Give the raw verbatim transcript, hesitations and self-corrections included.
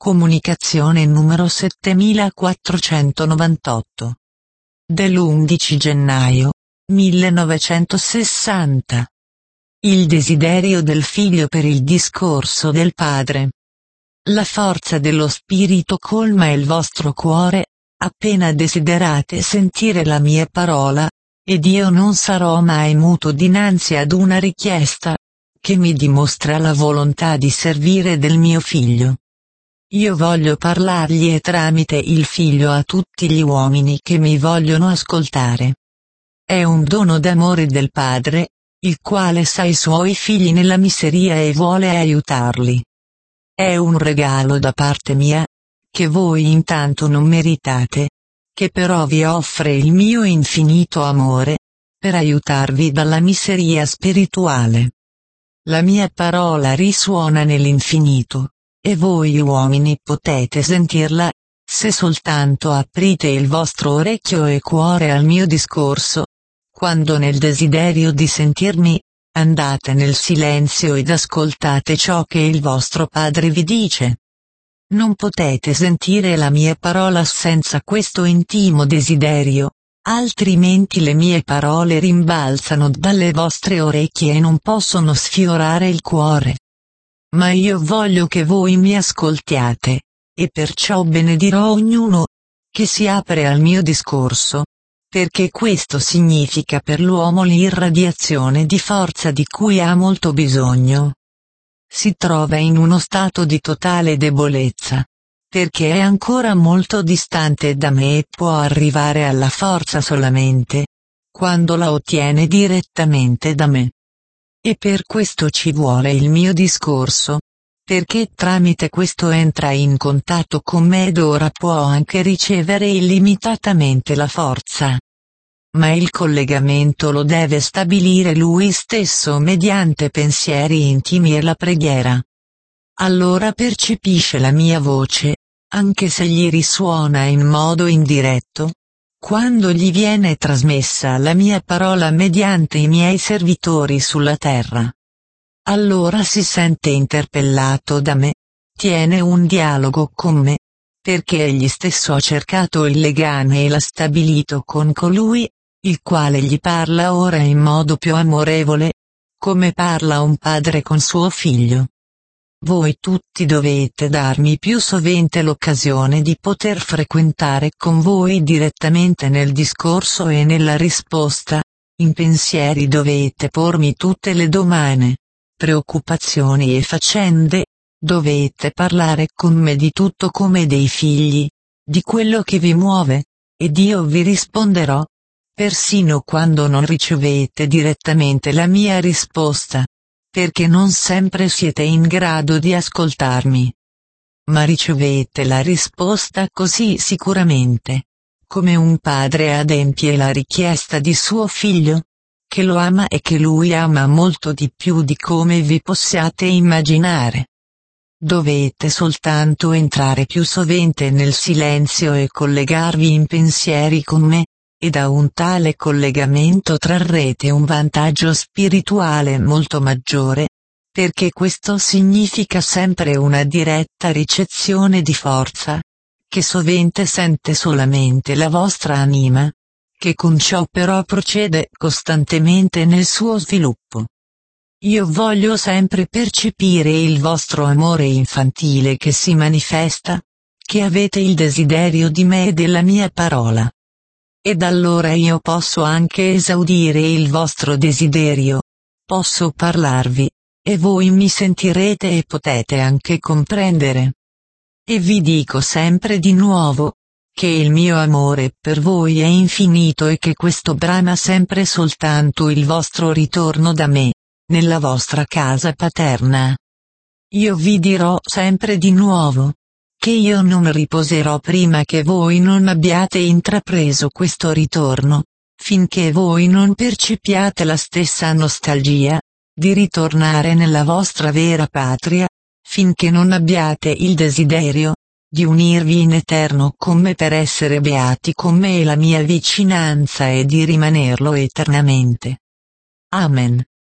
Comunicazione numero settemilaquattrocentonovantotto. Dell'undici gennaio millenovecentosessanta. Il desiderio del figlio per il discorso del padre. La forza dello spirito colma il vostro cuore, appena desiderate sentire la mia parola, ed io non sarò mai muto dinanzi ad una richiesta, che mi dimostra la volontà di servire del mio figlio. Io voglio parlargli e tramite il figlio a tutti gli uomini che mi vogliono ascoltare. È un dono d'amore del Padre, il quale sa i suoi figli nella miseria e vuole aiutarli. È un regalo da parte mia, che voi intanto non meritate, che però vi offre il mio infinito amore, per aiutarvi dalla miseria spirituale. La mia parola risuona nell'infinito, e voi uomini potete sentirla, se soltanto aprite il vostro orecchio e cuore al mio discorso. Quando nel desiderio di sentirmi, andate nel silenzio ed ascoltate ciò che il vostro Padre vi dice. Non potete sentire la mia parola senza questo intimo desiderio, altrimenti le mie parole rimbalzano dalle vostre orecchie e non possono sfiorare il cuore. Ma io voglio che voi mi ascoltiate, e perciò benedirò ognuno che si apre al mio discorso, perché questo significa per l'uomo l'irradiazione di forza di cui ha molto bisogno. Si trova in uno stato di totale debolezza, perché è ancora molto distante da me e può arrivare alla forza solamente quando la ottiene direttamente da me. E per questo ci vuole il mio discorso, perché tramite questo entra in contatto con me ed ora può anche ricevere illimitatamente la forza. Ma il collegamento lo deve stabilire lui stesso mediante pensieri intimi e la preghiera. Allora percepisce la mia voce, anche se gli risuona in modo indiretto, quando gli viene trasmessa la mia parola mediante i miei servitori sulla terra. Allora si sente interpellato da me, tiene un dialogo con me, perché egli stesso ha cercato il legame e l'ha stabilito con colui, il quale gli parla ora in modo più amorevole, come parla un padre con suo figlio. Voi tutti dovete darmi più sovente l'occasione di poter frequentare con voi direttamente nel discorso e nella risposta. In pensieri dovete pormi tutte le domande, preoccupazioni e faccende, dovete parlare con me di tutto come dei figli, di quello che vi muove, ed io vi risponderò, persino quando non ricevete direttamente la mia risposta, perché non sempre siete in grado di ascoltarmi. Ma ricevete la risposta così sicuramente, come un padre adempie la richiesta di suo figlio, che lo ama e che lui ama molto di più di come vi possiate immaginare. Dovete soltanto entrare più sovente nel silenzio e collegarvi in pensieri con me, e da un tale collegamento trarrete un vantaggio spirituale molto maggiore, perché questo significa sempre una diretta ricezione di forza, che sovente sente solamente la vostra anima, che con ciò però procede costantemente nel suo sviluppo. Io voglio sempre percepire il vostro amore infantile che si manifesta, che avete il desiderio di me e della mia parola. Ed allora io posso anche esaudire il vostro desiderio, posso parlarvi, e voi mi sentirete e potete anche comprendere. E vi dico sempre di nuovo, che il mio amore per voi è infinito e che questo brama sempre soltanto il vostro ritorno da me, nella vostra casa paterna. Io vi dirò sempre di nuovo, che io non riposerò prima che voi non abbiate intrapreso questo ritorno, finché voi non percepiate la stessa nostalgia, di ritornare nella vostra vera patria, finché non abbiate il desiderio, di unirvi in eterno con me per essere beati con me e la mia vicinanza e di rimanerlo eternamente. Amen.